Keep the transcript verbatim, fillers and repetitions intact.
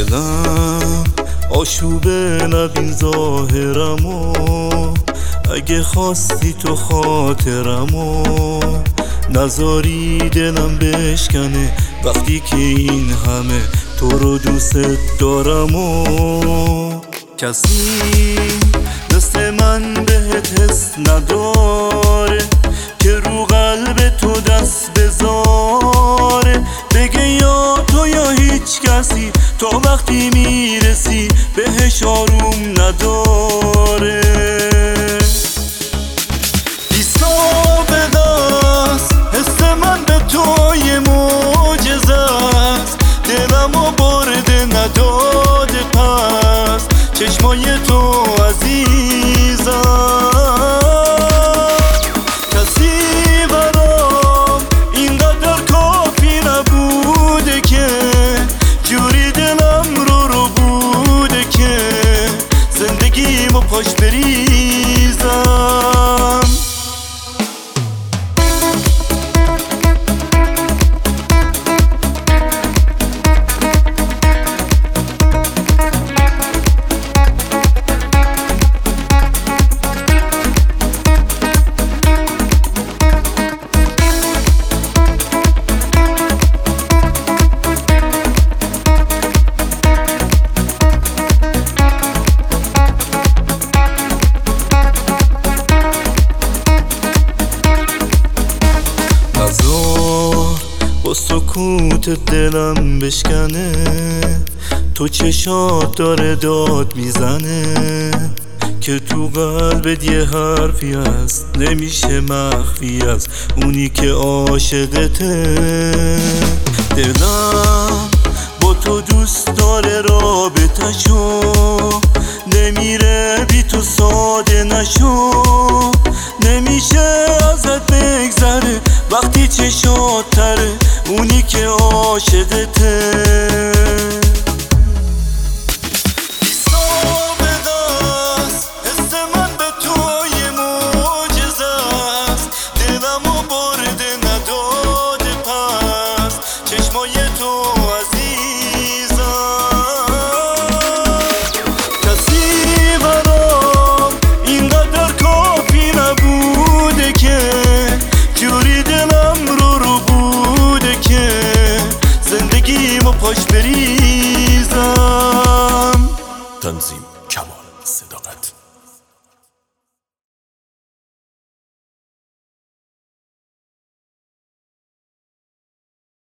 دلم آشوبه نبین ظاهرمو، اگه خواستی تو خاطرمو نذاری دلم بشکنه وقتی که این همه تو رو دوست دارمو. کسی مثل من بهت حس نداره که رو قلب تو دست بذاره، بگه یا تو یا هیچ کسی، تو وقتی میرسی بهش آروم نداره. بی سابقه است حس من به تو یه معجزه است، دلمو برده نداده پس چشمای تو عزیزم. کسی برام اینقدر کافی نبوده که جوری دلم رو رو بوده که زندگیمو پاش بریزم. با سکوت دلم بشکنه، تو چشات داره داد میزنه که تو قلبت یه حرفی هست نمیشه مخفی از اونی که عاشقته. دلم با تو دوست داره رابطه‌شو، نمیره بی تو ساده نشو، نمیشه ازت بگذره وقتی چشات تره اونی که عاشقته. بی سابقه است حس من به تو یه معجزه است، دلمو برده نداده پس چشمای تو عزیزم. کسی برام اینقدر کافی نبوده که جوری دلم رو رو بوده که زندگیمو پاش بریزم. تنظیم